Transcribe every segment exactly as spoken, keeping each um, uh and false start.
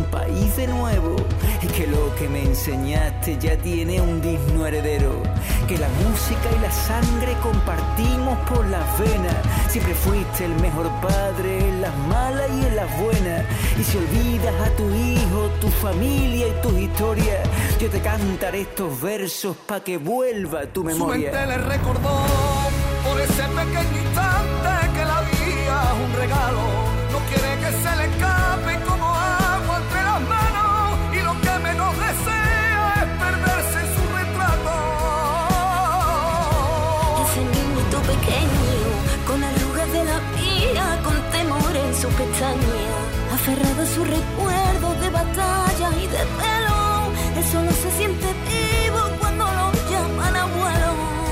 país de nuevo. Y que lo que me enseñaste ya tiene un digno heredero. Que la música y la sangre compartimos por las venas. Siempre fuiste el mejor padre en las malas y en las buenas. Y si olvidas a tu hijo, tu familia y tus historias, yo te cantaré estos versos pa' que vuelva tu memoria. Su mente le recordó por ese pequeño instante que la vida es un regalo. No quiere que se le escape como agua entre las manos. Y lo que menos desea es perderse en su retrato. Ese niñito pequeño, con arrugas de la vida, con temor en su pestaña, aferrado a sus recuerdos de batalla y de pelo. Él solo se siente vivo cuando lo llaman abuelo.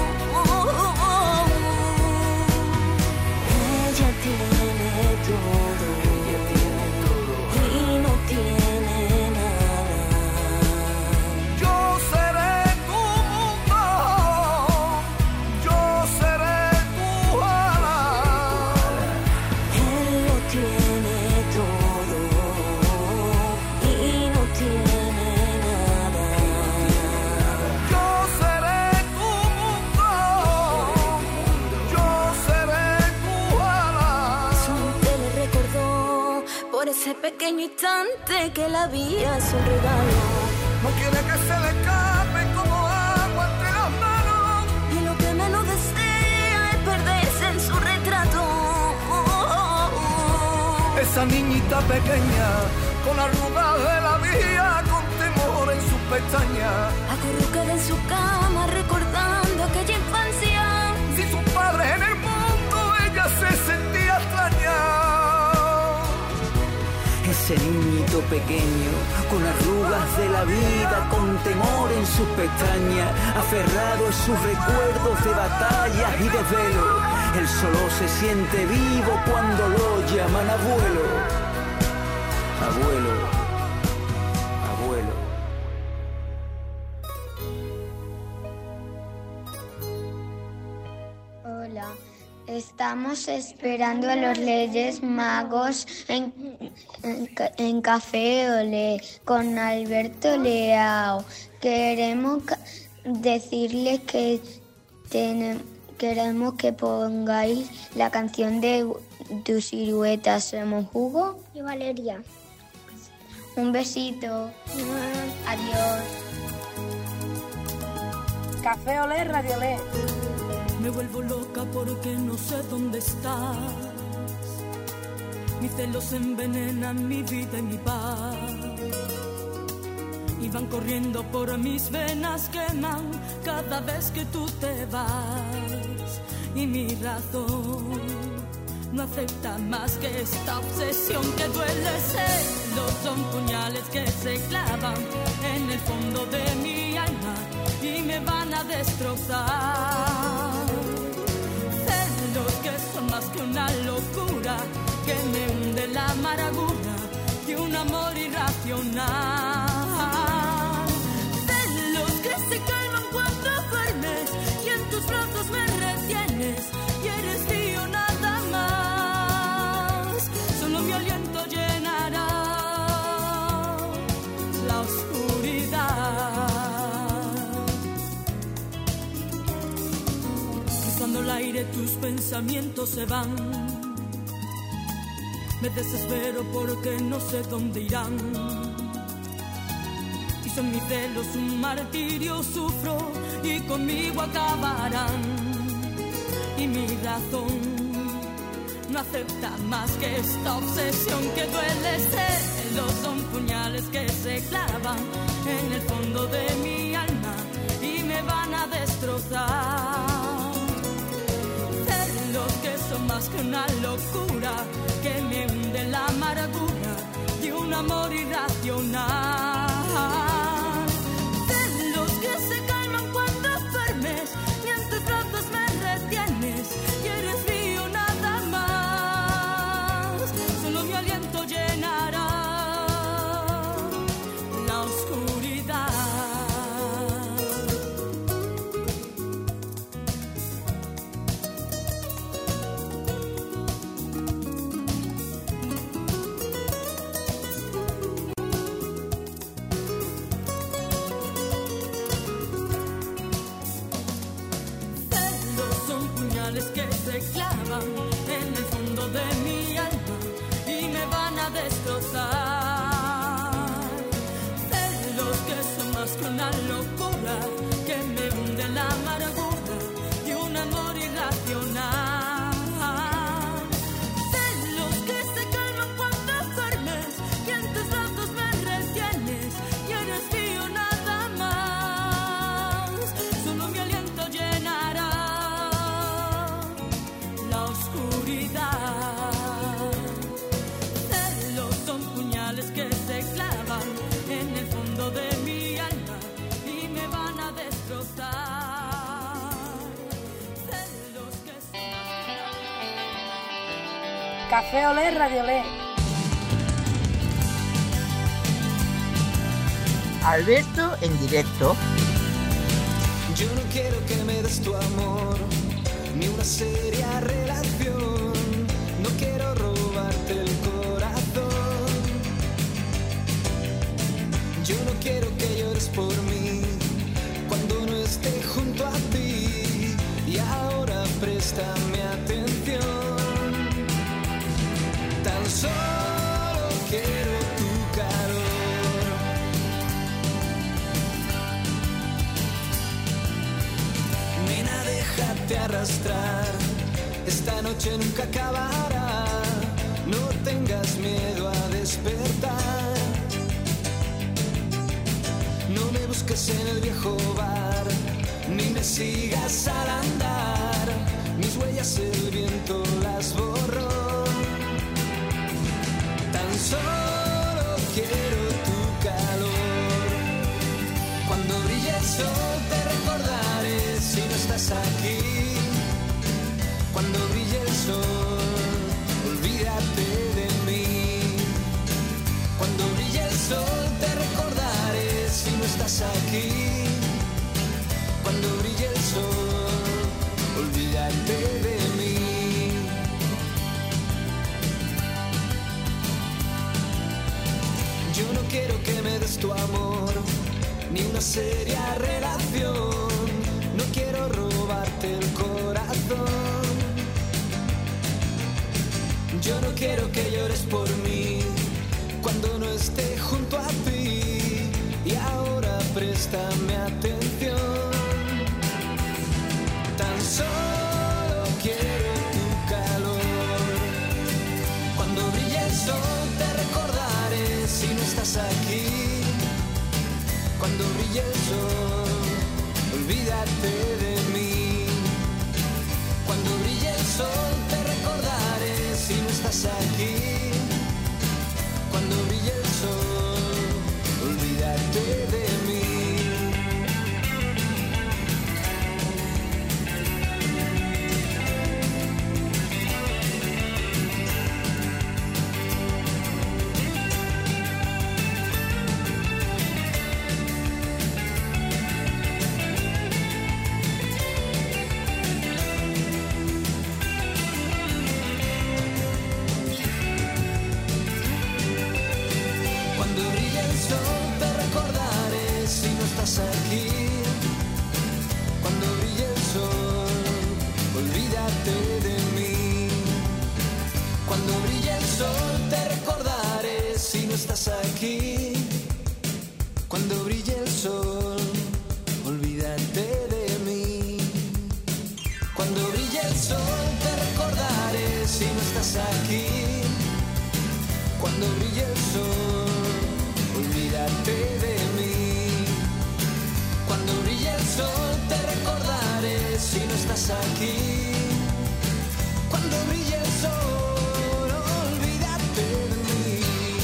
Ella tiene todo, ella tiene todo y no tiene nada. Yo seré tu mundo, yo seré tu ala. Él lo tiene todo y no tiene nada. Yo seré tu mundo, yo seré tu ala. Su mente le recordó por ese pequeño instante que la vida es un regalo. No quiere que se le escape como agua entre las manos. Y lo que menos desea es perderse en su retrato. Esa niñita pequeña con arrugas de la vida, con temor en sus pestañas, Acurrucada en su cama recordando aquella infancia. sin sus padres en el mundo ella se sentía extraña. Ese niñito pequeño, con arrugas de la vida, con temor en sus pestañas, aferrado a sus recuerdos de batallas y desvelo. Él solo se siente vivo cuando lo llaman abuelo. Abuelo, abuelo. Hola, estamos esperando a los Reyes Magos en, en, en Café Olé con Alberto Leao. Queremos ca- decirles que ten- queremos que pongáis la canción de Tu silueta. Somos Hugo y Valeria. Un besito. Adiós. Café Olé, Radio Olé. Me vuelvo loca porque no sé dónde estás. Mis celos envenenan mi vida y mi paz. Y van corriendo por mis venas, queman cada vez que tú te vas. Y mi razón no acepta más que esta obsesión que duele. Celos son puñales que se clavan en el fondo de mi alma y me van a destrozar. Celos que son más que una locura, que me hunde la amargura de un amor irracional. Celos que se calman cuando duermes y en tus brazos me retienes y eres mío nada más. Solo mi aliento llenará la oscuridad. Cruzando el aire tus pensamientos se van. Me desespero porque no sé dónde irán. Y son mis celos un martirio, sufro y conmigo acabarán. Y mi razón no acepta más que esta obsesión que duele. Celos son puñales que se clavan en el fondo de mi alma y me van a destrozar. Celos que son más que una locura, que me hunde la amargura de un amor irracional. Celos que se calman cuando duermes y en tus brazos me retienes y eres mío nada más. Solo mi aliento llenará la oscuridad. Café Olé, Radio Olé. Alberto en directo. Yo no quiero que me des tu amor, ni una seria relación. No quiero robarte el corazón. Yo no quiero que llores por mí cuando no esté junto a ti. Y ahora préstame atención. Tan solo quiero tu calor. Nena, déjate arrastrar. Esta noche nunca acabará. No tengas miedo a despertar. No me busques en el viejo bar, ni me sigas al andar. Mis huellas el viento las borró. Tan solo quiero tu calor. Cuando brille el sol te recordaré si no estás aquí. Cuando brille el sol, olvídate de mí. Cuando brille el sol te recordaré si no estás aquí. Cuando brille el sol, olvídate de mí. Yo no quiero que me des tu amor, ni una seria relación. No quiero robarte el corazón. Yo no quiero que llores por mí cuando no esté junto a ti. Y ahora préstame atención. Tan solo quiero tu calor. Cuando brille el sol te recordaré si no estás aquí. Cuando brille el sol, olvídate de mí. Cuando brille el sol te recordaré si no estás aquí. Cuando brille el sol, olvídate de mí. Aquí, cuando brille el sol, olvídate de mí. Cuando brille el sol te recordaré si no estás aquí. Cuando brille el sol, olvídate de mí. Cuando brille el sol te recordaré si no estás aquí. Cuando brille el sol, olvídate de mí. Cuando brille el sol te recordaré si no estás aquí. Cuando brille el sol, olvídate de mí.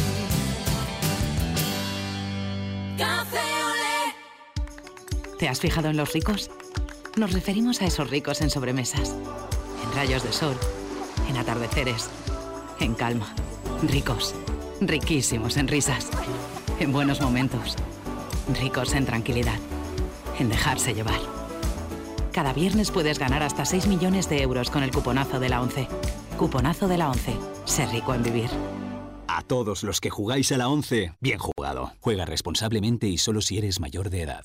Café Olé. ¿Te has fijado en los ricos? Nos referimos a esos ricos en sobremesas, en rayos de sol, en atardeceres, en calma. Ricos, riquísimos en risas, en buenos momentos, ricos en tranquilidad, en dejarse llevar. Cada viernes puedes ganar hasta seis millones de euros con el cuponazo de la ONCE. Cuponazo de la ONCE. Sé rico en vivir. A todos los que jugáis a la ONCE, bien jugado. Juega responsablemente y solo si eres mayor de edad.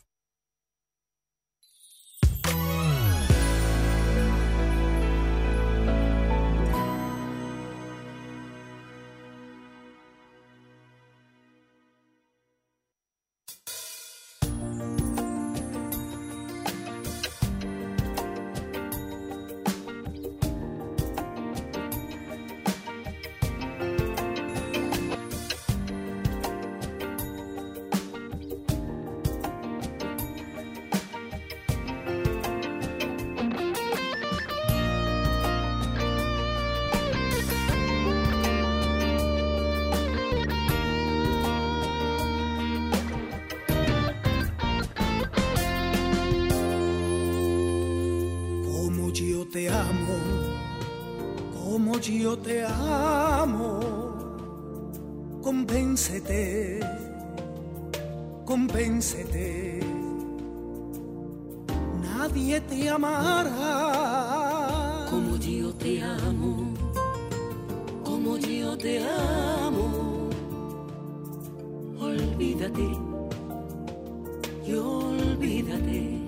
como yo te amo, convéncete, convéncete. Nadie te amará como yo te amo, como yo te amo. Olvídate, yo olvídate.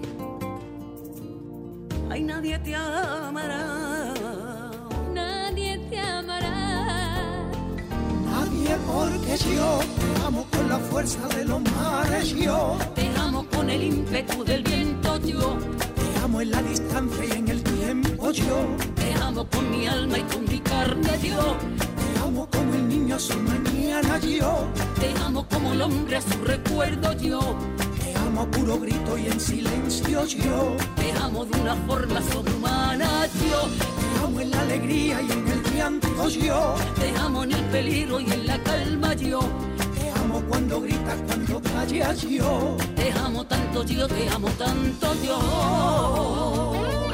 Ay, nadie te amará, nadie te amará. Nadie, porque yo te amo con la fuerza de los mares, yo te amo con el ímpetu del viento, yo te amo en la distancia y en el tiempo, yo te amo con mi alma y con mi carne, yo te amo como el niño a su mañana, yo te amo como el hombre a su recuerdo, yo te amo a puro grito y en silencio, yo te amo de una forma sobrehumana, yo te amo en la alegría y en el llanto, yo te amo en el peligro y en la calma, yo te amo cuando gritas, cuando callas, yo te amo tanto, yo te amo tanto, yo.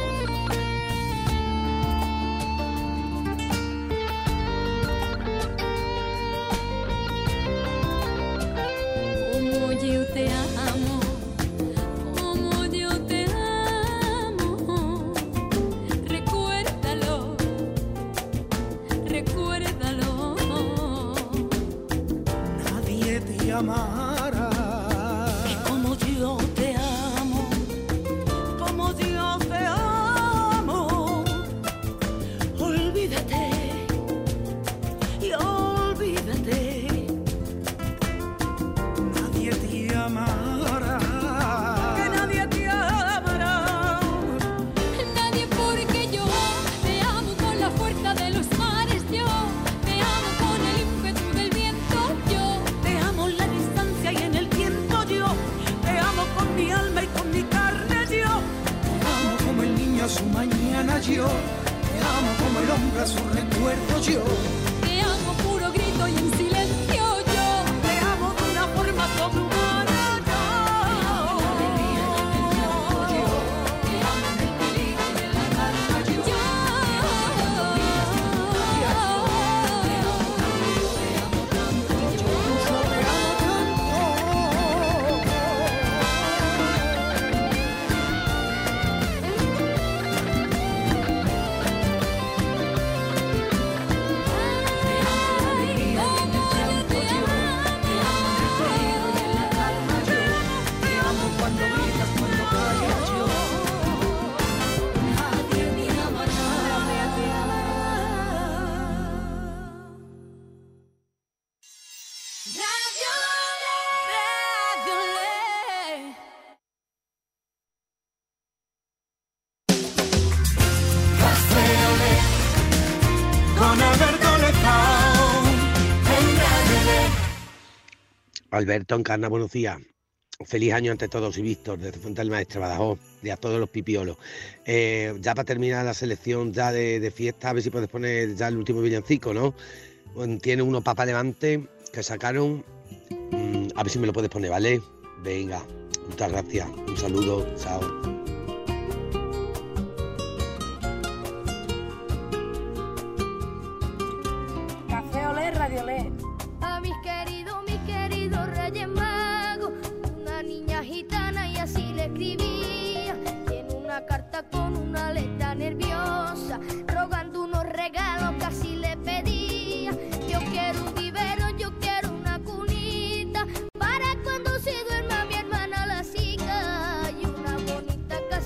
Como yo te amo, como yo te amo, recuérdalo, recuérdalo. Nadie te amará como yo te amo, como yo te amo. Olvídate y olvídate. Nadie te amará, que nadie te amará. Nadie, porque yo te amo con la fuerza de los mares, yo te amo con el ímpetu del viento, yo te amo en la distancia y en el tiempo, yo te amo con mi alma y con mi carne, yo te amo como el niño a su mañana, yo te amo como el hombre a su recuerdo, yo te amo a puro grito y en silencio, yo te amo de una forma sobrehumana, yo te amo en el peligro y en la calma, yo yo Alberto Encarna, buenos días. Feliz año ante todos y Víctor, desde Fuente del Maestre, Badajoz, y a todos los pipiolos. Eh, ya para terminar la selección ya de, de fiesta, a ver si puedes poner ya el último villancico, ¿no? Tiene uno Papa Levante que sacaron, mm, a ver si me lo puedes poner, ¿vale? Venga, muchas gracias, un saludo, chao. Café Olé, Radio Olé. A mis queridos, mis queridos Reyes Magos, una niña gitana y así le escribía. Tiene una carta con una letra nerviosa, rogando unos regalos que así le pedía. Yo quiero un vivero, yo quiero una cunita, para cuando se duerma mi hermana la siga, y una bonita casa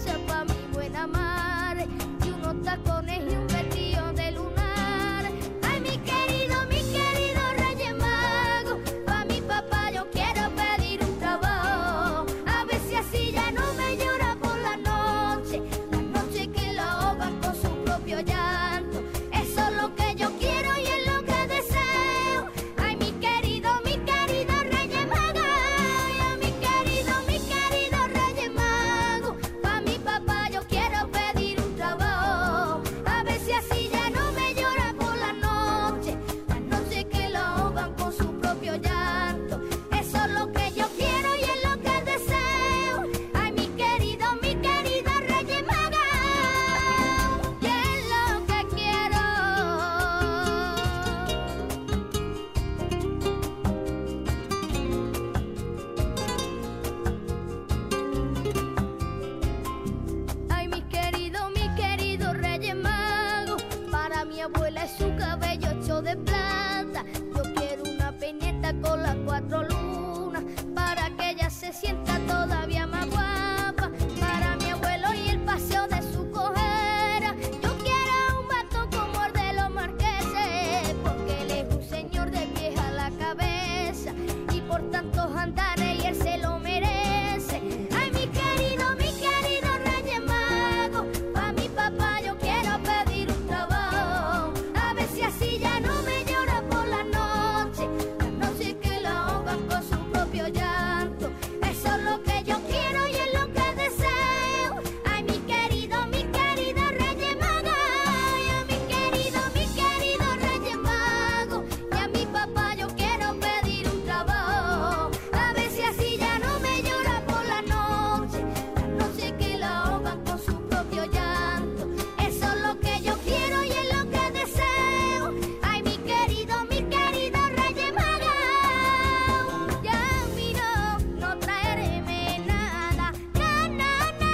cuatro lunas para que ella se sienta todavía más guapa. Para mi abuelo y el paseo de su cojera, yo quiero un vato como el de los marqueses, porque él es un señor de pies a la cabeza y por tantos andares y él se lo merece. Ay, mi querido, mi querido Reyes Magos, pa' mi papá yo quiero pedir un trabajo, a ver si así ya no me llora por la noche, la noche que la ahogan con su propio llanto. Eso es lo que yo quiero y es lo que deseo. Ay, mi querido, mi querido Reyes Magos, ay, a mi querido, mi querido Reyes Magos, y a mi papá yo quiero pedir un trabajo, a ver si así ya no me llora por la noche, la noche que la ahogan con su propio llanto. Eso es lo que yo quiero y es lo que deseo. Ay, mi querido, mi querido Reyes Magos, ya miro, no traerme nada, no, no, no.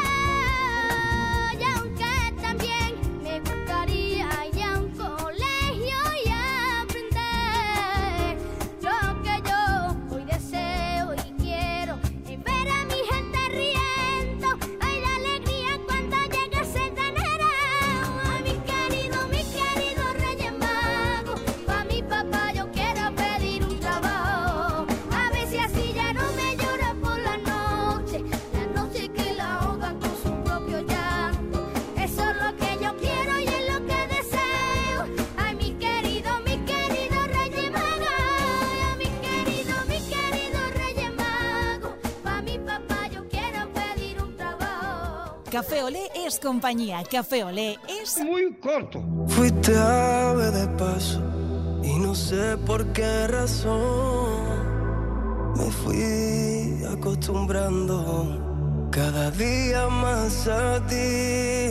Y aunque también me gustaría ir a un colegio y aprender, lo que yo hoy deseo y quiero es ver a mi gente riendo. Ay, la alegría cuando llega ese enero. Ay, mi querido, mi querido Reyes Magos, pa' mi papá yo quiero pedir un trabajo, a ver si así ya no me llora por la noche, la noche que la ahogan con su propio llanto. Eso es lo que yo quiero y es lo que deseo. Ay, mi querido, mi querido Reyes Magos, ay, mi querido, mi querido Reyes Magos, pa' mi papá yo quiero pedir un trabajo. Café Olé es compañía. Café Olé es muy corto. Fuiste ave de paso y no sé por qué razón me fui acostumbrando cada día más a ti.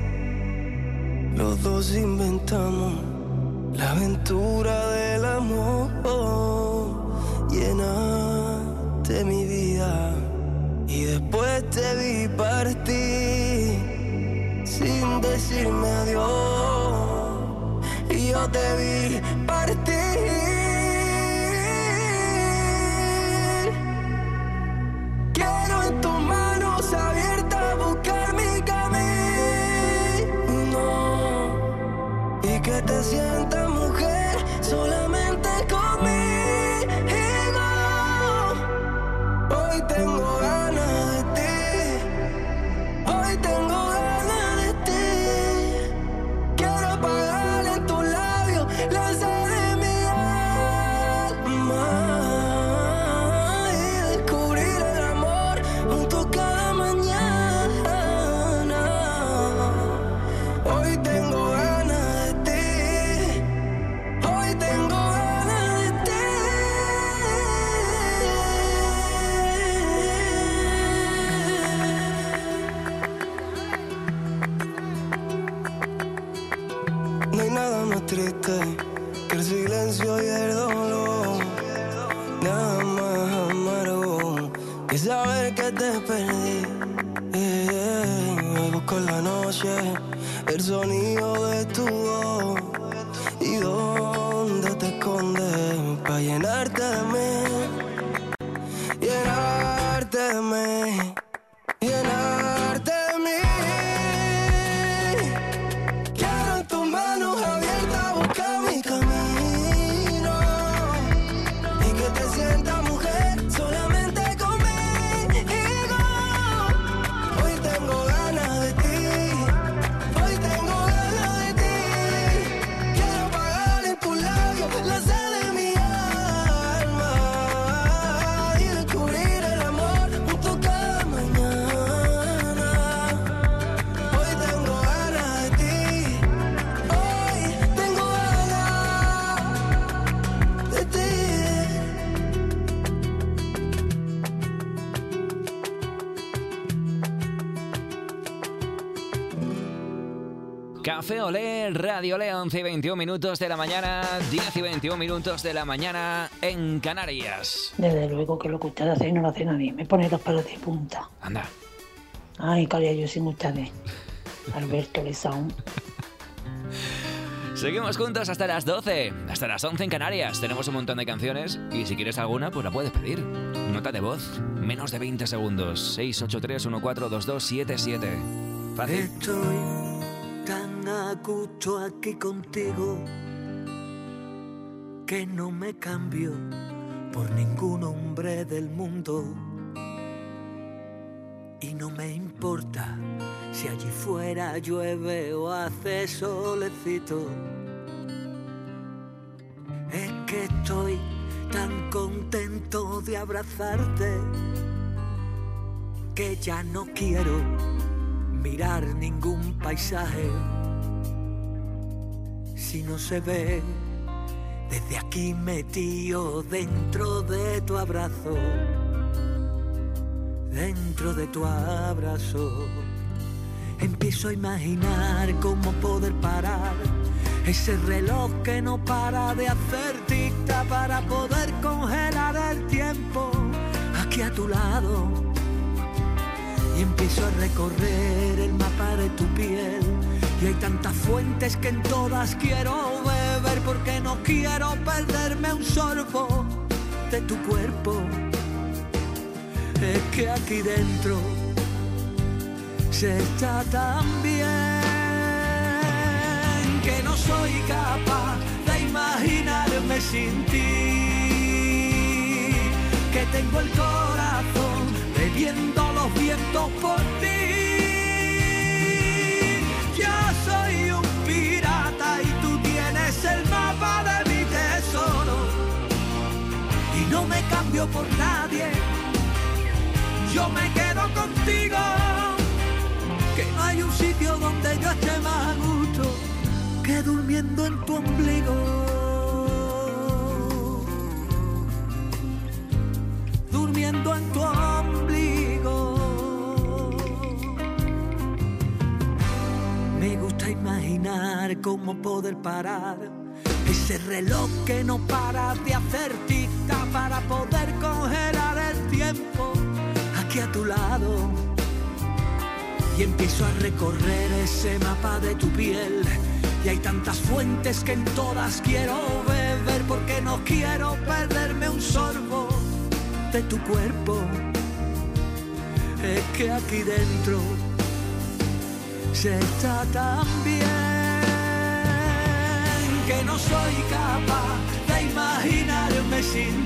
Los dos inventamos la aventura del amor, llenaste mi vida y después te vi partir sin decirme adiós, y yo te vi partir. Quiero en tus manos abiertas buscar mi camino y que te sientas mujer solamente conmigo. Hoy tengo ganas de ti, hoy tengo ganas de ti. Quiero apagar en tus labios la sed de mi alma y descubrir el amor junto cada mañana. Hoy tengo ganas de ti, hoy tengo ganas de ti. No hay nada más triste que el silencio y el dolor, nada más amargo que saber que te perdí. Eh, hoy busco en la noche el sonido de tu voz y dónde te escondes para llenarte de mí, llenarte de mí, llenarte de mí. Quiero en tus manos abiertas buscar mi camino y que te sientas mujer solamente conmigo. Hoy tengo ganas de ti, hoy tengo ganas de ti. Quiero apagar en tus labios la sed de mi alma y descubrir el amor junto cada mañana. Hoy tengo ganas de ti, hoy tengo ganas de ti. Café Olé, Radio Olé, once y veintiún minutos de la mañana, diez y veintiún minutos de la mañana en Canarias. Desde luego que lo que ustedes hacen no lo hace nadie. Me pone los pelos de punta. Anda. Ay, Calia, yo sin ustedes. Alberto Lezaun. Seguimos juntos hasta las doce, hasta las once en Canarias. Tenemos un montón de canciones y si quieres alguna, pues la puedes pedir. Nota de voz, menos de veinte segundos. seis ocho tres uno cuatro dos dos siete siete. Fácil. Estoy tan a gusto aquí contigo que no me cambio por ningún hombre del mundo. Y no me importa si allí fuera llueve o hace solecito. Es que estoy tan contento de abrazarte que ya no quiero mirar ningún paisaje si no se ve desde aquí metido dentro de tu abrazo, dentro de tu abrazo. Empiezo a imaginar cómo poder parar ese reloj que no para de hacer tic-tac para poder congelar el tiempo aquí a tu lado. Y empiezo a recorrer el mapa de tu piel y hay tantas fuentes que en todas quiero beber porque no quiero perderme un sorbo de tu cuerpo. Es que aquí dentro se está tan bien que no soy capaz de imaginarme sin ti, que tengo el corazón bebiendo los vientos por ti. Yo soy un pirata y tú tienes el mapa de mi tesoro y no me cambio por nadie. Yo me quedo contigo, que no hay un sitio donde yo esté más a gusto que durmiendo en tu ombligo. Durmiendo en tu ombligo. Me gusta imaginar cómo poder parar ese reloj que no para de hacer tic-tac para poder congelar el tiempo aquí a tu lado. Y empiezo a recorrer ese mapa de tu piel y hay tantas fuentes que en todas quiero beber porque no quiero perderme un sorbo de tu cuerpo. Es que aquí dentro se está tan bien que no soy capaz de imaginarme sin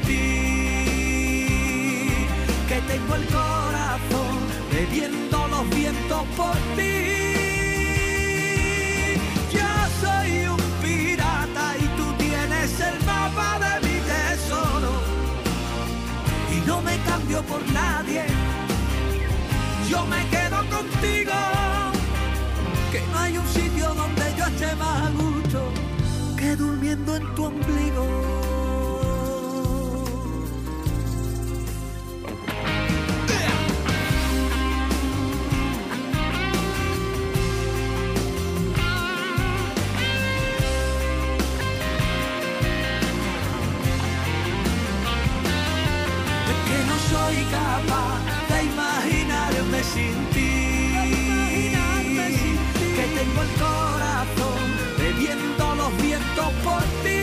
ti, que tengo el corazón bebiendo los vientos por ti. Yo soy un pirata y tú tienes el mapa de mi tesoro y no me cambio por nadie. Yo me quedo contigo, que no hay un sitio donde yo esté más a gusto que durmiendo en tu ombligo. Soy capaz de imaginarme sin ti, que tengo el corazón bebiendo los vientos por ti.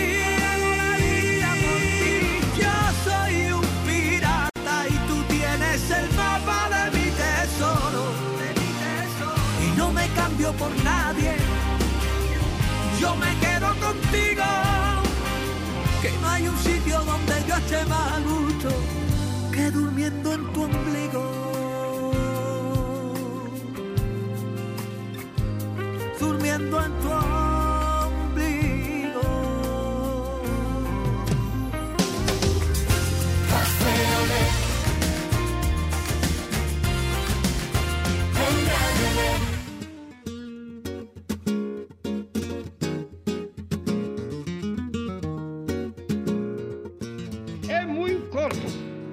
Yo soy un pirata y tú tienes el mapa de mi tesoro y no me cambio por nadie. Yo me quedo contigo, que no hay un sitio donde yo esté más a gusto que durmiendo en tu ombligo. Durmiendo en tu ombligo. Café Olé en Radio Olé. Es muy corto.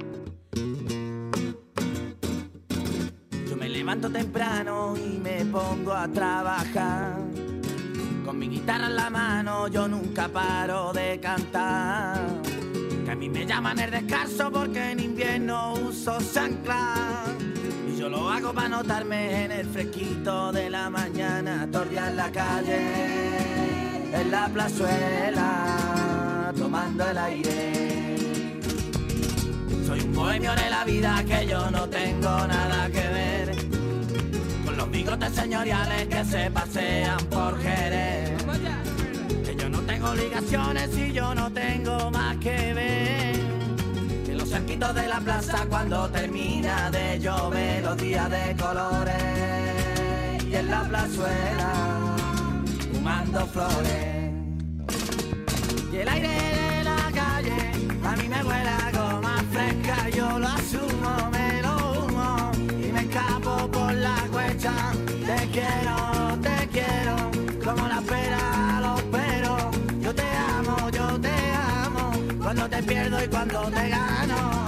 Me levanto temprano y me pongo a trabajar. Con mi guitarra en la mano yo nunca paro de cantar. Que a mí me llaman el descanso porque en invierno uso chancla. Y yo lo hago para notarme en el fresquito de la mañana, tordía en la calle. en la plazuela, tomando el aire. Soy un bohemio de la vida, que yo no tengo nada que ver con los bigotes señoriales que se pasean por Jerez. Que yo no tengo obligaciones y yo no tengo más que ver que los cerquitos de la plaza cuando termina de llover, los días de colores, y en la plazuela fumando flores. Y el aire de la calle a mí me huele a goma fresca, yo lo asumo, me lo humo y me escapo por la cuecha. Te quiero, te quiero, como la pera los peros. Yo te amo, yo te amo, cuando te pierdo y cuando te gano.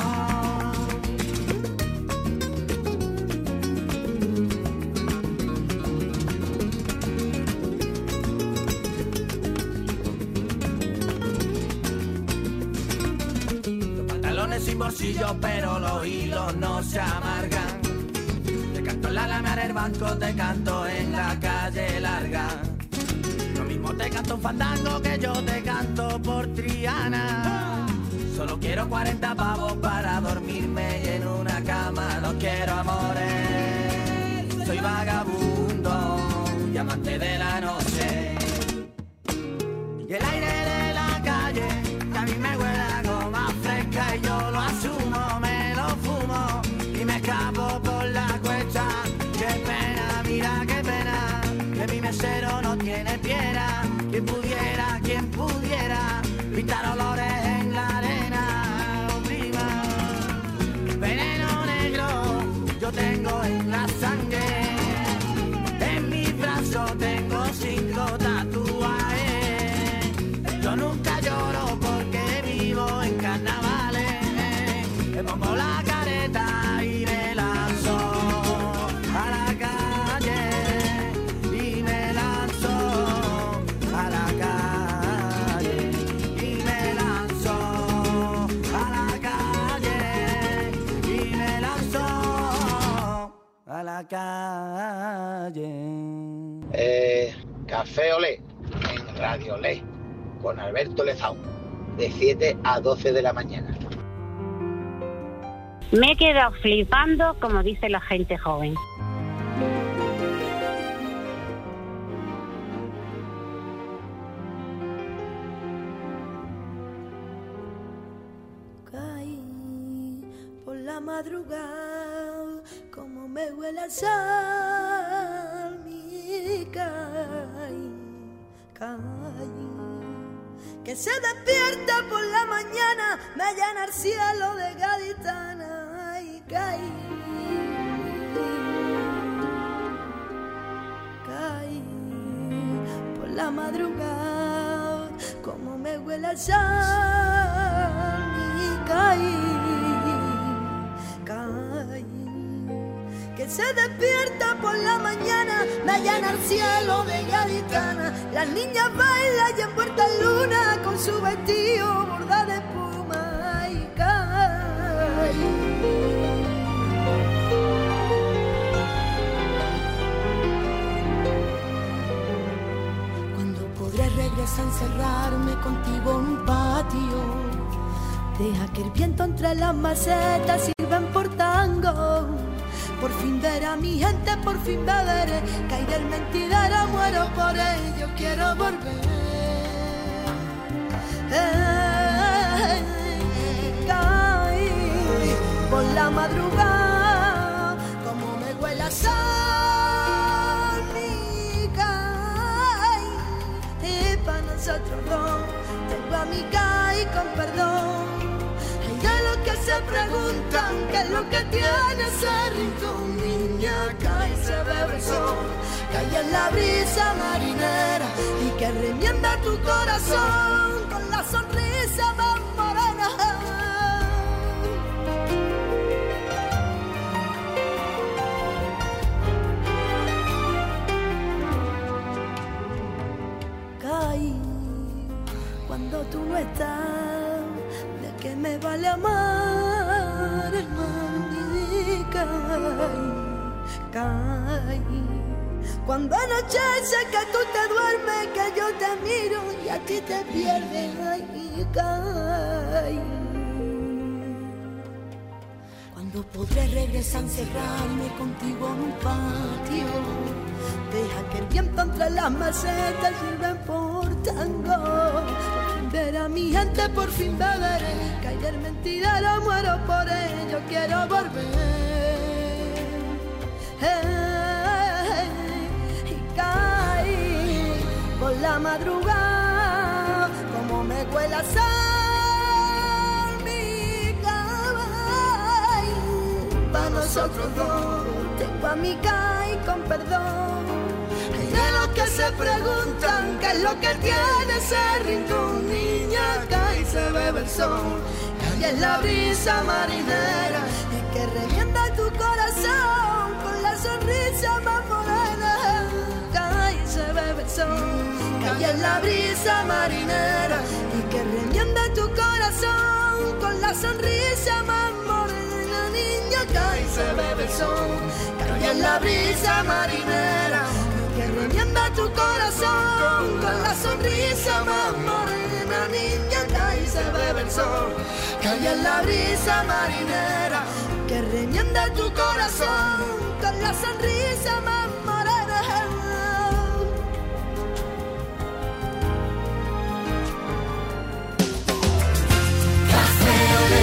Sin bolsillo, pero los hilos no se amargan. Te canto en la alameda del banco, te canto en la calle larga. Lo mismo te canto un fandango que yo te canto por Triana. Solo quiero cuarenta pavos para dormirme y en una cama. No quiero amores, soy vagabundo y amante de la noche. Y el aire de la calle que a mí me huele a goma fresca y yo lo asumo, me lo fumo y me escapo por la cuesta. Qué pena, mira qué pena, que mi mesero no tiene piedra. Quien pudiera, quien pudiera pintar olores en la arena, oh, prima. Veneno negro yo tengo en la sangre, en mi brazo tengo cinco tatuajes. Yo nunca lloro porque vivo en carnavales. Me pongo la careta y me lanzo a la calle. Y me lanzo a la calle. Y me lanzo a la calle. Y me lanzo a la calle. Eh, Café Olé en Radio Olé con Alberto Lezao, de siete a doce de la mañana. Me he quedado flipando, como dice la gente joven. Caí por la madrugada, como me huele al sol, mi caí, caí. Que se despierta por la mañana, me llena el cielo de gaditana y caí, caí por la madrugada, como me huele el sol y caí, caí. Que se despierta por la mañana, me llena el cielo de gaditana. Las niñas bailan y envueltas en luna, con su vestido bordado de espuma y cae. Cuando podré regresar a encerrarme contigo en un patio, deja que el viento entre las macetas sirvan por tango. Por fin ver a mi gente, por fin beberé, caí del mentidero, muero por ello, quiero volver. Eh, caí por la madrugada, como me huele a sol, mi caí. Y para nosotros dos, tengo a mi caí con perdón. De lo que se preguntan, qué es lo que tiene ese rincón, niña, cae y se bebe el sol, cae en la brisa marinera y que remienda tu corazón con la sonrisa más morena. Caí cuando tú no estás. Que me vale amar, hermano, y caí, caí Cuando anochece que tú te duermes, que yo te miro y a ti te pierdes, ay, ay. Cuando podré regresar a encerrarme contigo en un patio, deja que el viento entre las macetas sirva por tango. Por fin ver a mi gente, por fin beberé, que ayer mentira muero por ello, quiero volver. Hey, y caí por la madrugada, como me cuela sal mi caballo. Pa' nosotros dos, tengo a mi Kai con perdón. Hay de los que se preguntan qué es lo que tiene ese rincón. Niña, Kai se bebe el sol, Kai es la brisa marinera, es que revienta tu corazón con la sonrisa más morena. Kai se bebe el sol, Kai es la brisa marinera, y que revienta tu corazón con la sonrisa más morena. Niña, Kai se bebe el sol, Kai es la brisa marinera, que revienta tu corazón con la sonrisa más morena. Niña, Kai se bebe el sol, Kai es la brisa marinera, que revienta tu corazón con la sonrisa más morena. Café Olé.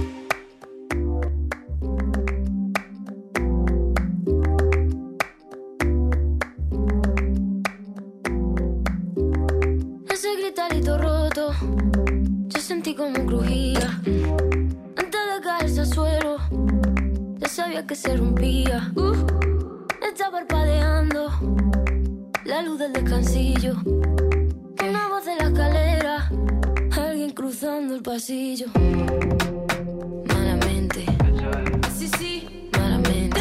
Yo sentí como crujía antes de caerse al suelo. Ya sabía que se rompía. Uh, está parpadeando la luz del descansillo. Una voz de la escalera, alguien cruzando el pasillo. Malamente, sí, sí, malamente.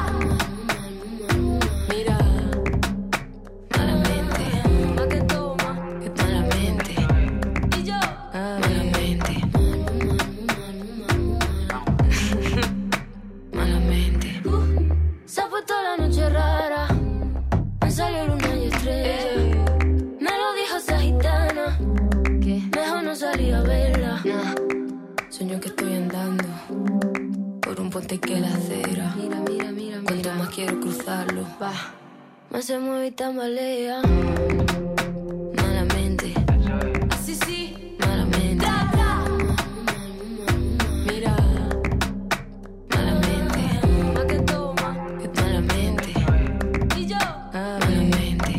Mira, malamente, más que toma, que malamente. Malamente. Malamente. Uh, se ha puesto la noche rara, me salió luna y estrella. Me lo dijo esa gitana, que mejor no salir a verla. Nah. Sueño que estoy andando por un puente que la acera. Mira, mira, mira, cuanto más quiero cruzarlo, va, más se mueve y tambalea. Malamente. Sí, sí. Malamente. Mira, malamente, más que toma, que malamente. Y yo, malamente.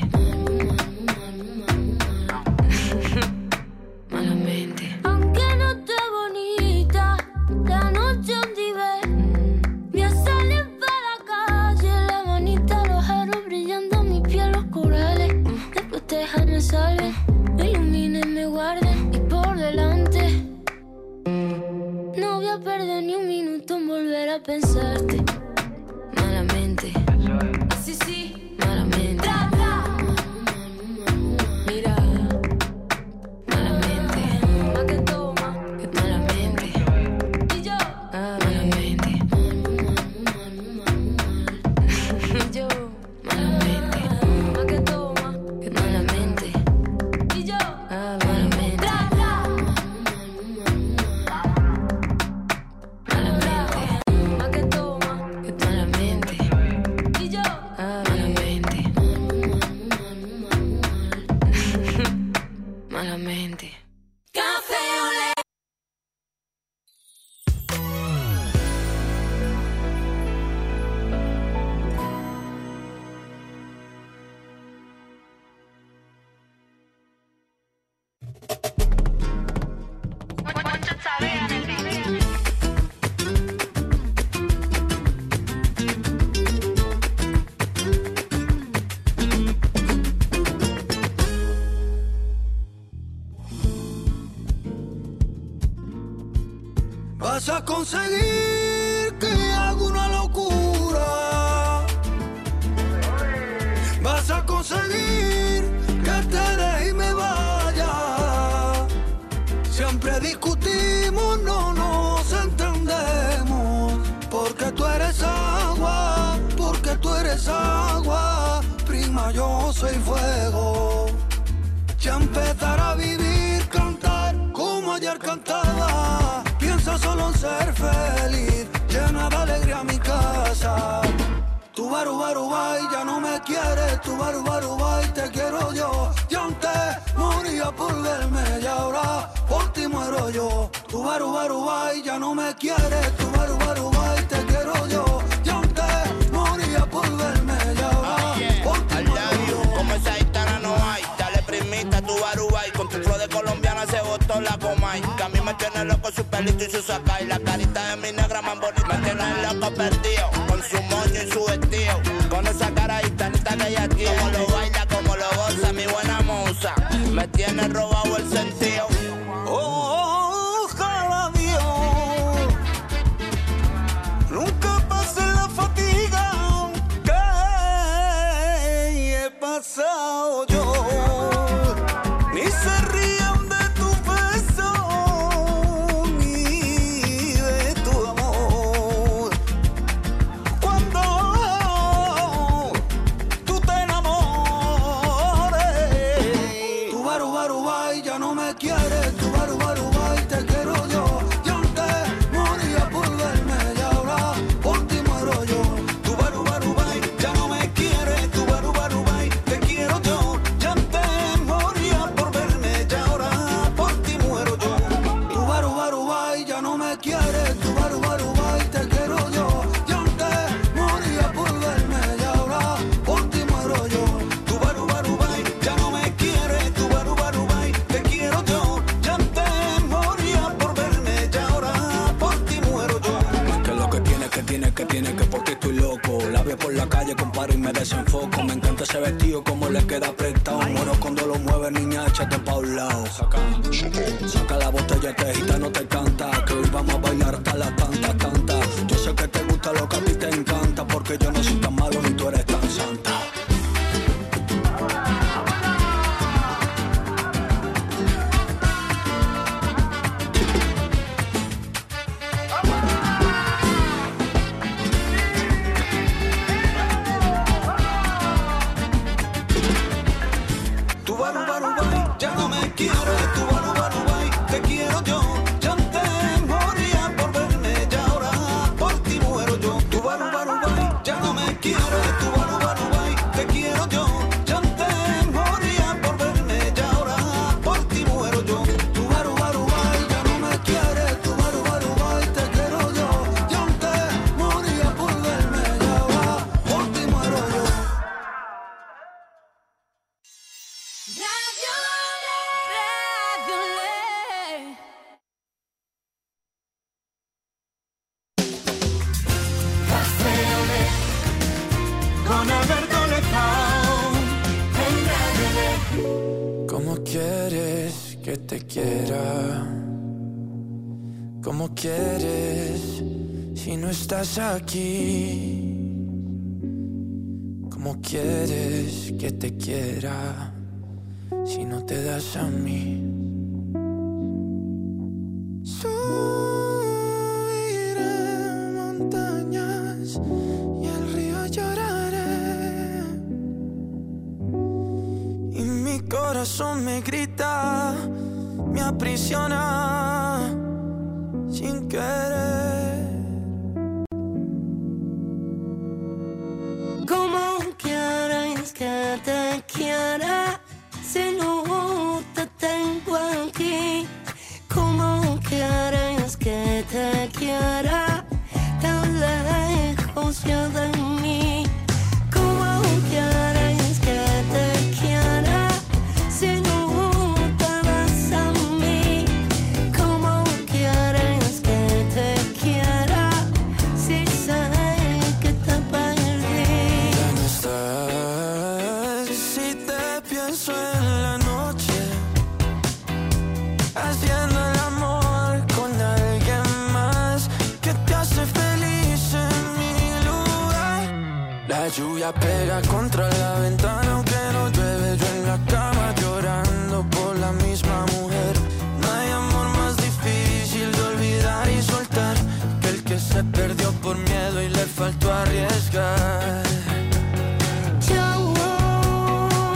Malamente. Aunque no esté bonita, la noche donde ve, voy a salir para la calle, la manita, los aros brillando, mi piel, los corales. Después déjame salve, me iluminen, me guarden, y por delante no voy a perder ni un minuto en volver a pensarte. Malamente. Sí, sí, malamente. Mira, malamente, más que toma, que malamente. Y yo, malamente. Yo, malamente, más que toma, que malamente. Y yo, malamente. Más que toma, que malamente. Y yo, malamente. Malamente. Café Olé. Vas a conseguir que haga una locura. Vas a conseguir que te deje y me vaya. Siempre discutimos, no nos entendemos. Porque tú eres agua, porque tú eres agua. no soy fuego. Ya empezar a vivir, cantar como ayer cantaba. Piensa solo en ser feliz, llena de alegría mi casa. Tu baru baru bye, ya no me quieres. Tu baru baru bye, te quiero yo. Ya antes moría por verme y ahora por ti muero yo. Tu baru baru bye, ya no me quieres. Tu baru baru bye, te quiero yo. Ya antes moría por verme y ahora oh, yeah. por ti muero yo. Como esa gitana no hay, dale primita tu baru bye. Con tu flow de colombiana se botó la comay. Que a mí me tiene loco su pelito y su saca. Y la carita de mi negra más bonita me tiene loco perdido. Con su moño y su vestido. Con esa cara gitanita que ella tiene. Como lo baila, como lo goza, mi buena musa. Me tiene robado el sentido. Oh, ojalá Dios nunca pase la fatiga que he pasado yo. Ni se rían de tu beso ni de tu amor. Cuando tú te enamores, tu baru baru bye, ya no me quieres. Tu baru baru bye, te quiero yo. Ya antes moría por verme y ahora por ti muero yo. Tu baru baru bye, ya no me quieres. Tu baru baru bye, te quiero yo. Ya antes moría por verme y ahora por ti muero yo. Tu baru baru bye, ya no me quieres. Tu baru baru bye, te quiero yo. Ya antes moría por verme y ahora por ti muero yo. Tu baru baru bye, ya no me quieres. Tu baru baru bye, te quiero yo. Ya antes moría por verme y ahora por ti muero yo. Que lo que tiene, que tiene, que tiene, que porque estoy loco. La veo por la calle, comparo y me desenfoco. Me encanta ese vestido, como le queda apretado. Muero cuando lo mueve, niña, échate pa' un lado. Saca, saca la botella, este gitano te canta. Que hoy vamos a bailar hasta las tantas, tantas. Yo sé que te gusta lo que a ti te encanta. Porque yo no soy tan malo ni tú eres tan santa. Tu baru baru bye, ya no me quieres. Tu baru baru bye, te quiero yo. Ya antes moría por verme y ahora por ti muero yo. Tu baru baru bye, ya no me quieres. Tu baru baru bye, te quiero yo. Ya antes moría por verme y ahora por ti muero yo. Tu baru baru bye, ya no me quieres. Tu baru baru bye, te quiero yo. Ya antes moría por verme y ahora por ti muero yo. Con Alberto Lezao en Radio Le. ¿Cómo quieres que te quiera? ¿Cómo quieres si no estás aquí? ¿Cómo quieres que te quiera si no te das a mí? Subiré montañas y el río lloraré. Y mi corazón me grita, me aprisiona sin querer. ¿Cómo quieres que te quiera si no te tengo aquí? ¿Cómo quieres que te quiera tan lejos ya de mí? ¿Cómo quieres que te quiera si no te das a mí? ¿Cómo quieres que te quiera si sé que te perdí? Ya no estás, si te pienso en la noche, haciendo el amor con alguien más que te hace feliz en mi lugar. La lluvia pega contra la ventana aunque no llueve, yo en la cama llorando por la misma mujer. No hay amor más difícil de olvidar y soltar que el que se perdió por miedo y le faltó arriesgar. Yo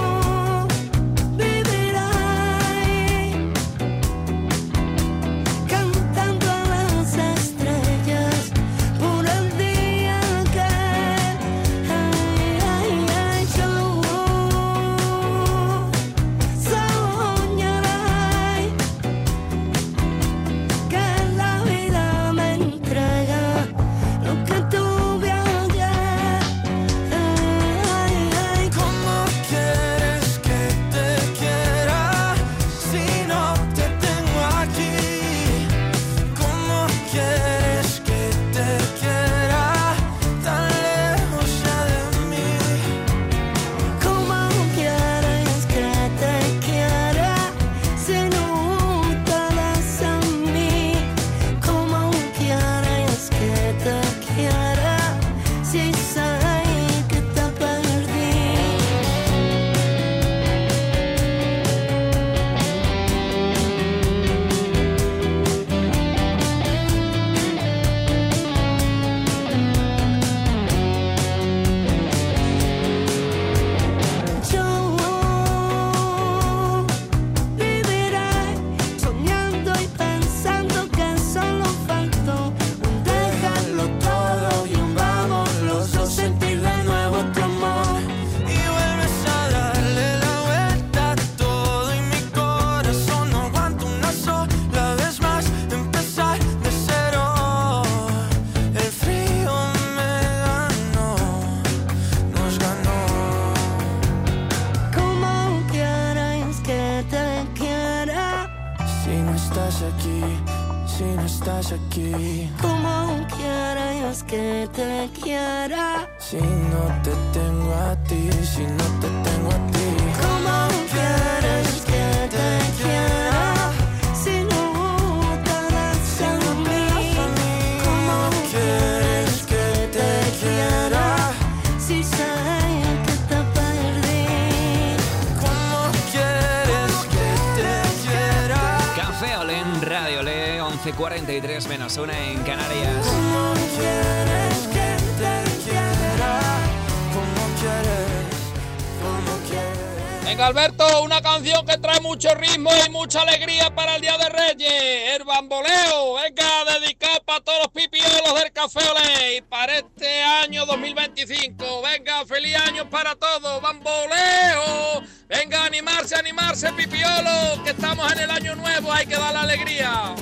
que te quiera. Si no te tengo a ti, si no te tengo a ti. ¿Cómo quieres que te quiera? Si no te das a mí. ¿Cómo quieres que te quiera? Si sé que te perdí. ¿Cómo quieres que te quiera? Café Olé en Radio Olé, once cuarenta y tres menos una en Canarias. ¿Cómo quieres que te quiera? ¿Cómo quieres? ¿Cómo quieres? Venga, Alberto, una canción que trae mucho ritmo y mucha alegría para el Día de Reyes, el bamboleo. Venga, dedicado para todos los pipiolos del Café Olé y para este año dos mil veinticinco. Venga, feliz año para todos, bamboleo. Venga, animarse, animarse, pipiolos, que estamos en el año nuevo, hay que dar la alegría.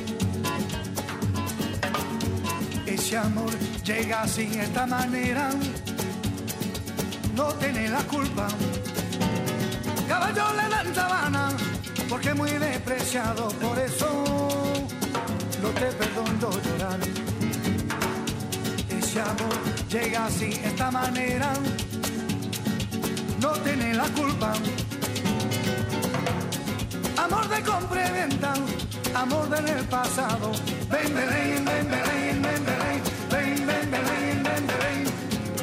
Ese amor llega así, de esta manera, no tiene la culpa. Caballo le dan sabana, porque es muy despreciado, por eso no te perdono llorar. Ese amor llega así, de esta manera, no tiene la culpa. Amor de compra y venta, amor del pasado. Ven, ven, ven, ven, ven, ven, ven, ven, ven, ven, ven, ven, ven.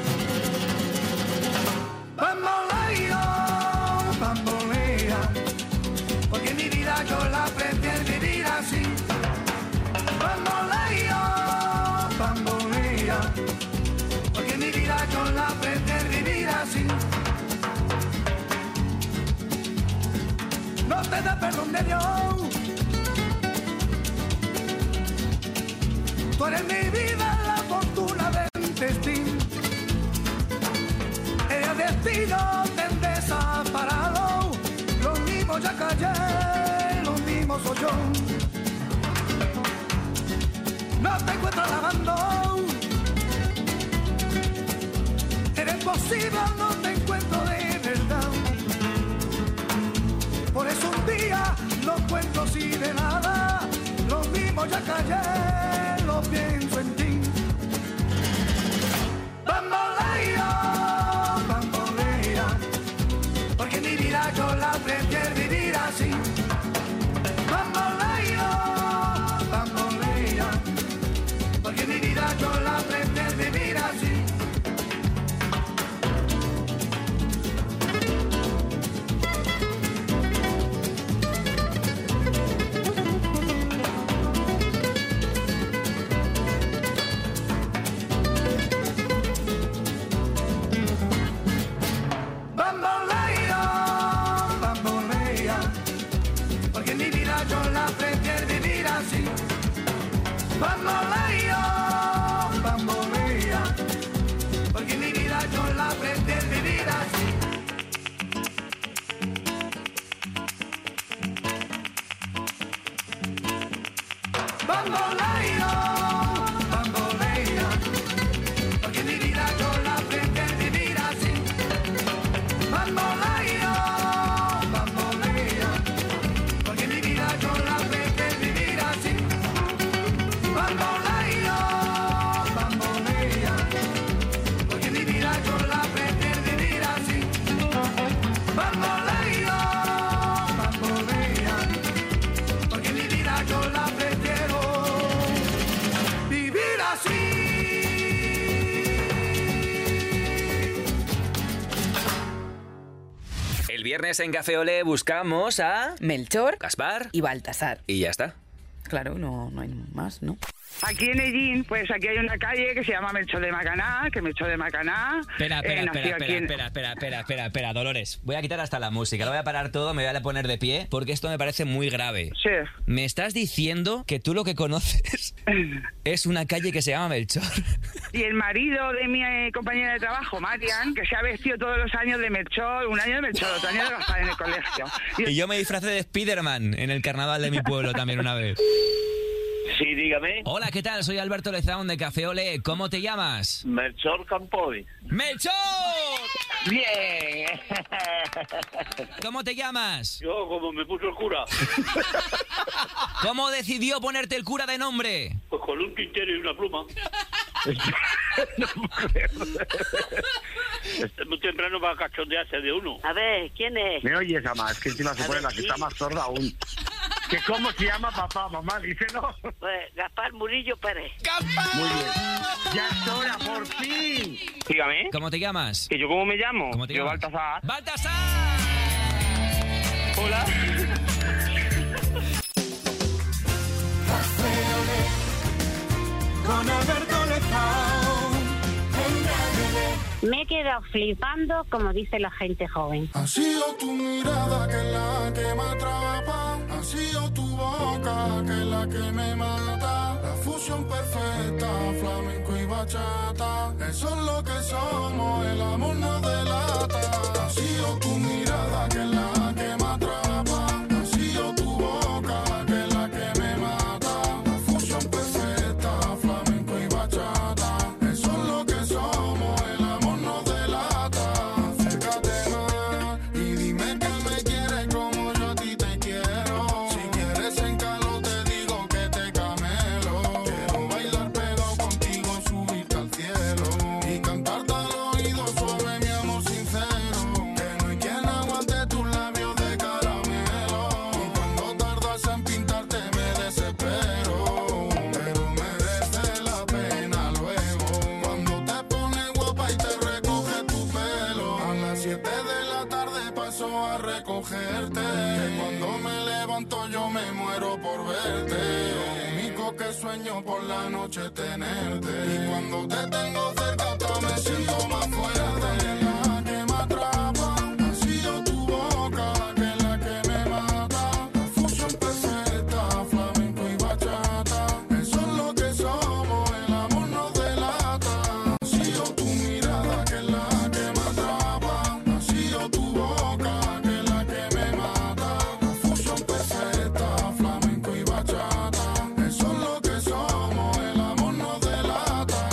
Bamboleo, bambolea, porque mi vida yo la prefiero vivir así. Bamboleo, bambolea, porque mi vida yo la prefiero vivir así. No te da perdón de Dios. Tú eres mi vida, la fortuna del destino. El destino te desamparado. Lo mismo ya callé, lo mismo soy yo. No te encuentro lavando. Eres posible, no te encuentro de verdad. Por eso un día no cuento así de nada. Lo mismo ya callé, lo pienso en ti. Bamboleo, bambolea, porque mi vida yo la prefiero vivir así. Bamboleo, bambolea, porque mi vida yo la prefiero vivir así. Bamboleo, bambolea, porque mi vida yo la prefiero vivir así. Bamboleo, bambolea, porque mi vida yo la prefiero vivir así. Bamboleo, bambolea, porque mi vida yo la prefiero vivir así. Bamboleo, bambolea, porque mi vida yo la prefiero vivir así. Bamboleo, bambolea, porque mi vida yo la prefiero vivir así. El viernes en Café Olé buscamos a Melchor, Gaspar y Baltasar. Y ya está. Claro, no, no hay más, ¿no? Aquí en Ellín, pues aquí hay una calle que se llama Melchor de Macaná, que Melchor de Macaná... Espera, espera, eh, espera, nació espera, aquí en- espera, espera, espera, espera, espera, Dolores. Voy a quitar hasta la música, lo voy a parar todo, me voy a poner de pie, porque esto me parece muy grave. Sí. Me estás diciendo que tú lo que conoces es una calle que se llama Melchor. Y el marido de mi eh, compañera de trabajo, Marian, que se ha vestido todos los años de Melchor, un año de Melchor, otro año de Gaspar en el colegio. Y yo me disfracé de Spiderman en el carnaval de mi pueblo también una vez. Sí, dígame. Hola, ¿qué tal? Soy Alberto Lezaun de Café Olé. ¿Cómo te llamas? Melchor Campoy. ¡Melchor! Bien. ¿Cómo te llamas? Yo, como me puso el cura. ¿Cómo decidió ponerte el cura de nombre? Pues con un tintero y una pluma. No puedo creerlo. Es muy temprano para cachondearse de uno. A ver, ¿quién es? Me oyes, mamá, es que encima se A pone ver, la que ¿quién? está más sorda aún. ¿Que cómo se llama papá, mamá? Díselo. Pues Gaspar Murillo Pérez. Muy bien. Ya es hora, por fin. Dígame. ¿Cómo te llamas? ¿Que yo cómo me llamo? ¿Cómo te yo llamas? Baltasar. ¡Baltasar! Hola. Con Alberto Lezao. Me he quedado flipando, como dice la gente joven. Ha sido tu mirada que es la que me atrapa. Ha sido tu boca que es la que me mata. La fusión perfecta, flamenco y bachata. Eso es lo que somos, el amor nos delata. Ha sido tu mirada que es la que me atrapa. Ha sido tu boca que es la que me mata. La fusión perfecta, flamenco y bachata. Eso es lo que somos, el amor nos delata. Acércate más y dime que me quieres como yo a ti te quiero. Si quieres en calor te digo que te camelo. Quiero bailar pegado contigo, subirte al cielo y cantarte al oído suave mi amor sincero. Que no hay quien aguante tus labios de caramelo. Y cuando tardas en pintarte me desespero. Pero merece la pena luego cuando te pones guapa y te recoge tu pelo. A las siete de la tarde paso a recogerte. Que cuando me levanto yo me muero por verte. Lo único que sueño por la noche tenerte. Y cuando te tengo cerca hasta me siento más fuerte. La que me atrapa ha sido tu boca que es la que me mata. La fusión perfecta, flamenco y bachata. Eso es lo que somos, el amor nos delata. Ha sido tu mirada que es la que me atrapa. Ha sido tu boca que es la que me mata. La fusión perfecta, flamenco y bachata. Eso es lo que somos, el amor nos delata.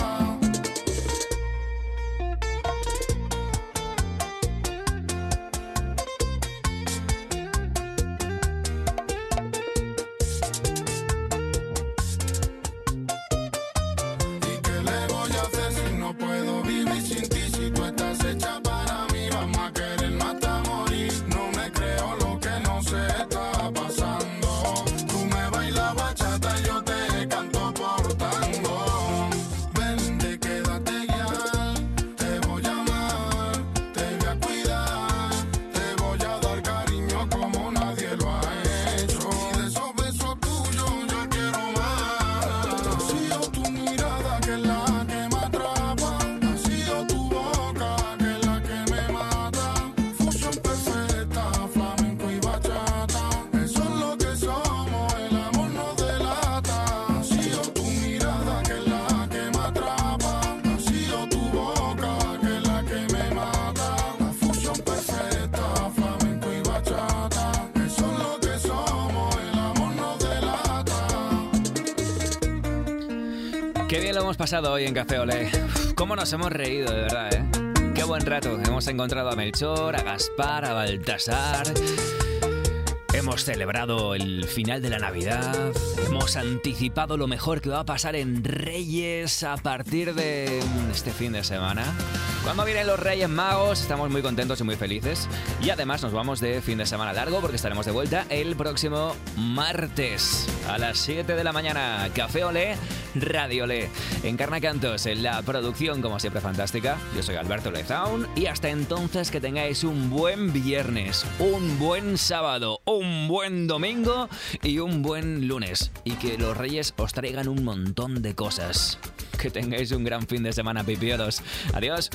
¿Y qué le voy a hacer si no puedo vivir sin ti? Si tú estás hecha para mí, vamos a querernos hasta morir. No me creo lo que no se está pasando. Tú me bailas bachata y yo te canto por tango. Vente, quédate ya, te voy a amar, te voy a cuidar, te voy a dar cariño como nadie lo ha hecho. Y de esos besos tuyos yo quiero más. Ha sido tu mirada que es la que me atrapa. Ha sido tu boca que es la que me mata. Fusión perfecta, flamenco y bachata. Eso es lo que somos, el amor nos delata. Ha sido tu mirada que es la que me atrapa. Ha sido tu boca que es la que me mata. La fusión perfecta, flamenco y bachata. Eso es lo que somos, el amor nos delata. Qué bien lo hemos pasado hoy en Café Olé. Uf, cómo nos hemos reído, de verdad, ¿eh? Qué buen rato. Hemos encontrado a Melchor, a Gaspar, a Baltasar. Hemos celebrado el final de la Navidad. Hemos anticipado lo mejor que va a pasar en Reyes a partir de este fin de semana. Cuando vienen los Reyes Magos, estamos muy contentos y muy felices. Y además nos vamos de fin de semana largo porque estaremos de vuelta el próximo martes a las siete de la mañana. Café Olé, Radio Olé. Encarna Cantos en la producción, como siempre, fantástica. Yo soy Alberto Lezaun y hasta entonces que tengáis un buen viernes, un buen sábado, un buen domingo y un buen lunes. Y que los Reyes os traigan un montón de cosas. Que tengáis un gran fin de semana, pipiolos. Adiós.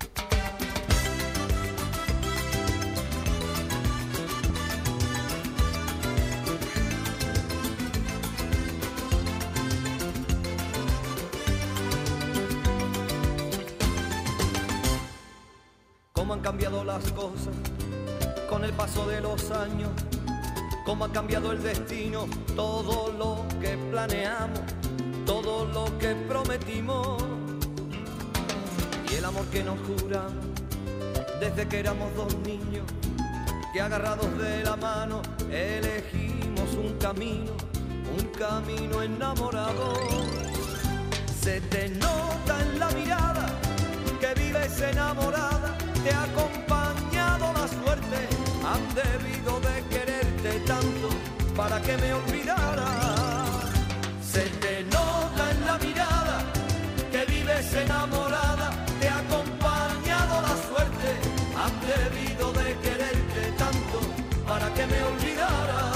Cómo han cambiado las cosas con el paso de los años, cómo ha cambiado el destino, todo lo que planeamos, todo lo que prometimos y el amor que nos juramos desde que éramos dos niños, que agarrados de la mano elegimos un camino, un camino enamorado. Se te nota en la mirada que vives enamorada, te ha acompañado la suerte, han debido de quererte tanto para que me olvidara. Se te nota en la mirada que vives enamorada, te ha acompañado la suerte, han debido de quererte tanto para que me olvidara.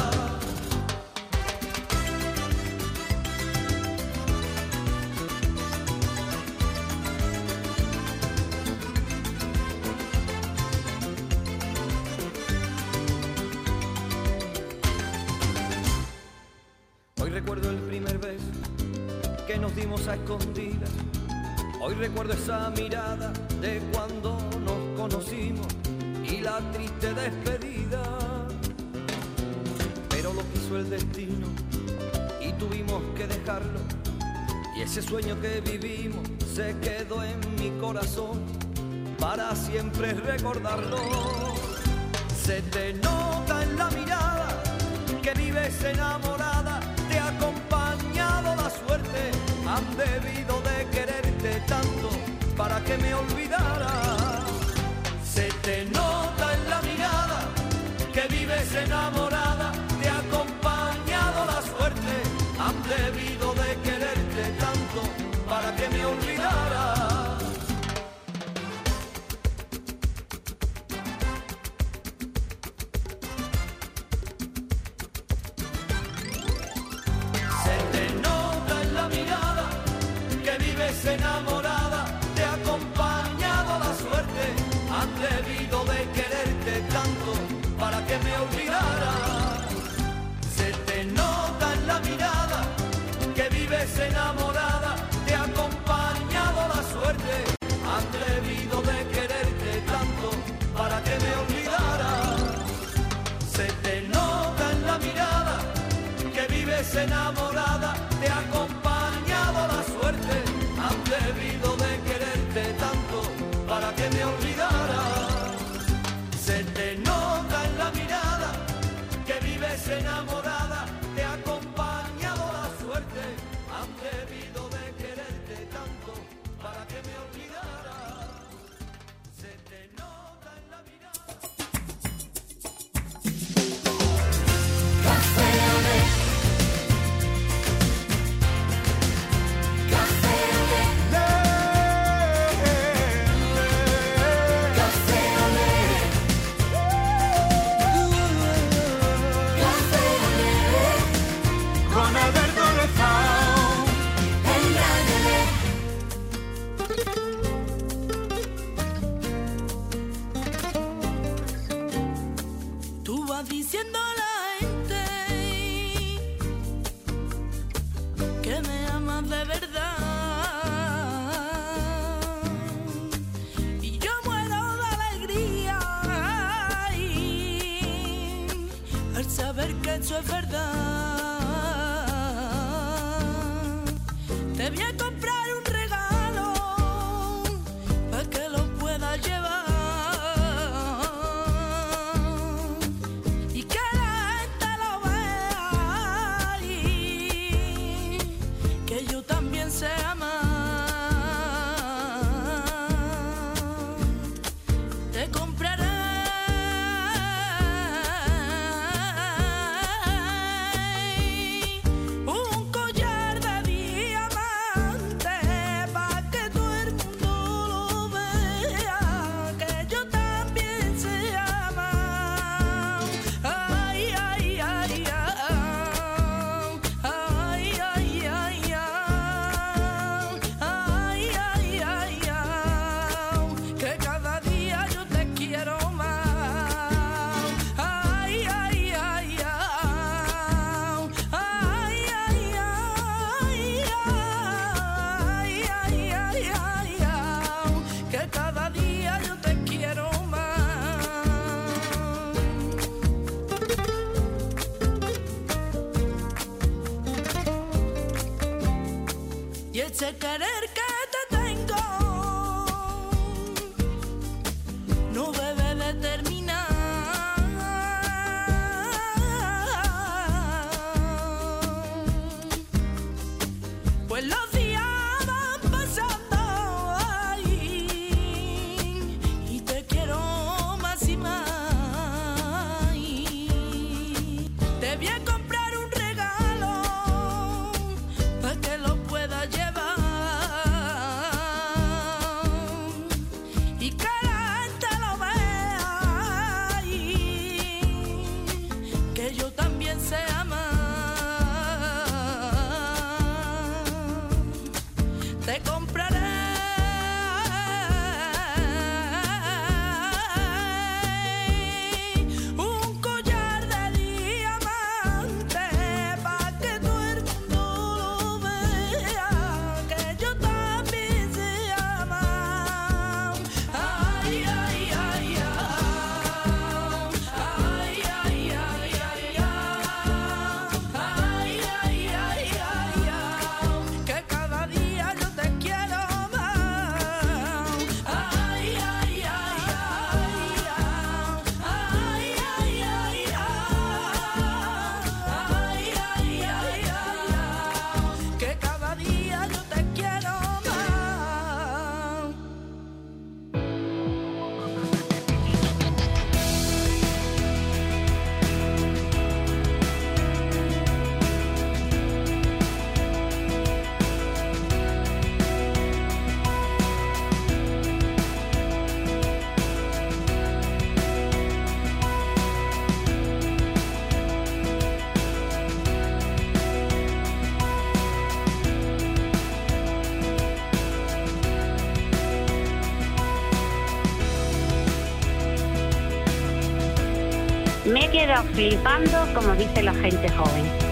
Hoy recuerdo el primer beso que nos dimos a escondidas. Hoy recuerdo esa mirada de cuando nos conocimos y la triste despedida. Pero lo quiso el destino y tuvimos que dejarlo. Y ese sueño que vivimos se quedó en mi corazón para siempre recordarlo. Se te nota en la mirada que vives enamorada, te ha acompañado la suerte, han debido de quererte tanto para que me olvidara. Se te nota en la mirada que vives enamorada, te ha acompañado la suerte, han debido de quererte tanto para que me olvidara. Enamorada, te ha acompañado la suerte, han debido de quererte tanto para que me olvidara. Se te nota en la mirada que vives enamorada, te ha acompañado la suerte, han debido de quererte tanto para que me olvidara. Se te nota en la mirada que vives enamorada, te ha acompañado la suerte, han debido de quererte tanto para que me olvidara. Se te nota en la mirada que vives enamorada, te ha acompañado la suerte, han debido de quererte tanto para que me olvidara. Se te nota en la mirada. Café Olé. Diciendo a la gente que me amas de verdad, y yo muero de alegría ay, al saber que eso es verdad. Te voy a comprar un regalo para que lo puedas llevar. Se ama, te compraré Me he quedado flipando, como dice la gente joven.